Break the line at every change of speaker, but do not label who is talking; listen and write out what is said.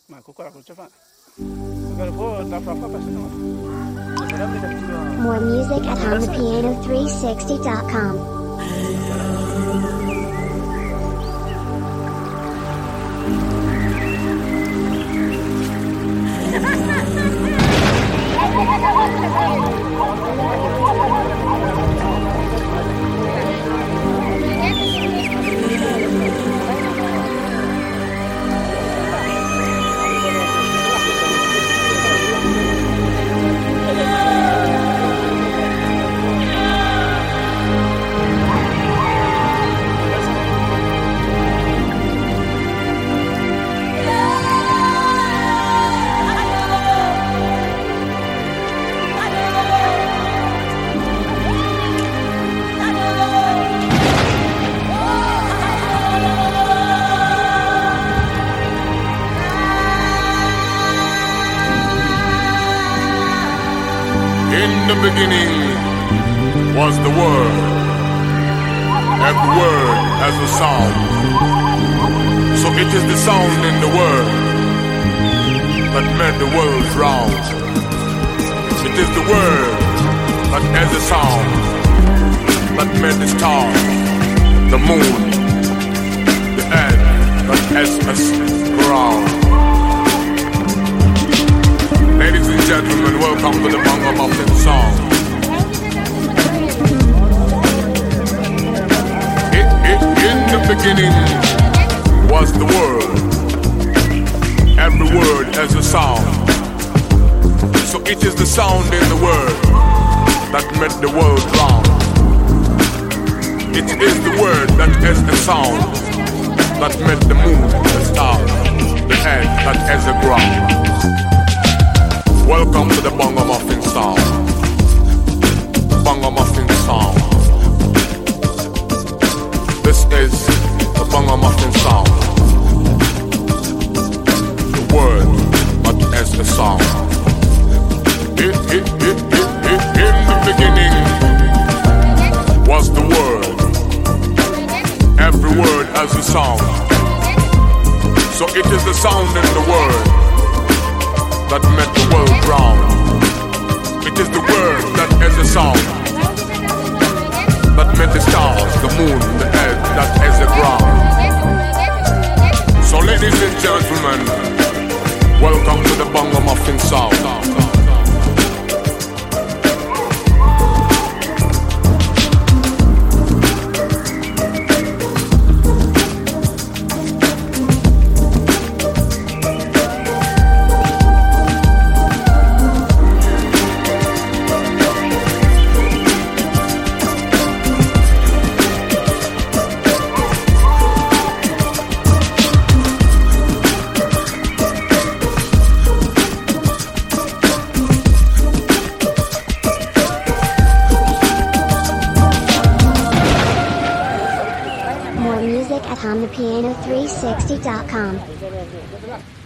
Ma cosa c'è fa? Magari può da fra fa se no.
More music at HondaPiano360.com.
In the beginning was the Word. Every word has a sound. So it is the sound in the Word that made the world round. It is the Word that has a sound that made the stars, the moon, the earth that has us ground. Ladies and gentlemen, welcome to the Bongo Muffin song. In the beginning was the Word. Every word has a sound. So it is the sound in the Word that made the world round. It is the Word that has a sound that made the moon, the stars, the earth that has a ground. Welcome to the Bongo Muffin sound. Bongo Muffin sound. This is the Bongo Muffin sound. The word that has a sound. In the beginning was the Word. Every word has a sound. So it is the sound in the Word that made the world round. It is the Word that has a sound that made the stars, the moon, the earth that has a ground. So ladies and gentlemen, welcome to the Bongo Muffin sound.
More music at HondaPiano360.com.